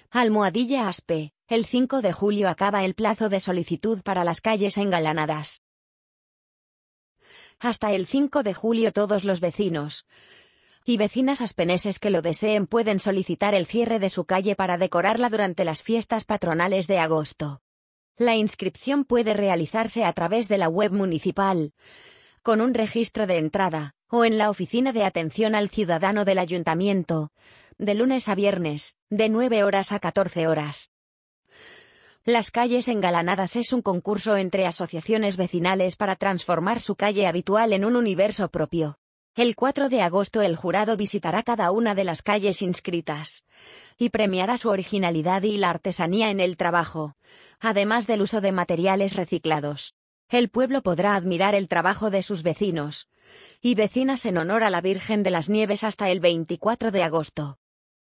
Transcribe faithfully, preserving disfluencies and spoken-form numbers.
Almohadilla Aspe, el cinco de julio acaba el plazo de solicitud para las calles engalanadas. Hasta el cinco de julio todos los vecinos y vecinas aspeneses que lo deseen pueden solicitar el cierre de su calle para decorarla durante las fiestas patronales de agosto. La inscripción puede realizarse a través de la web municipal, con un registro de entrada, o en la oficina de atención al ciudadano del ayuntamiento, de lunes a viernes, de nueve horas a catorce horas. Las calles engalanadas es un concurso entre asociaciones vecinales para transformar su calle habitual en un universo propio. El cuatro de agosto el jurado visitará cada una de las calles inscritas y premiará su originalidad y la artesanía en el trabajo, además del uso de materiales reciclados. El pueblo podrá admirar el trabajo de sus vecinos y vecinas en honor a la Virgen de las Nieves hasta el veinticuatro de agosto.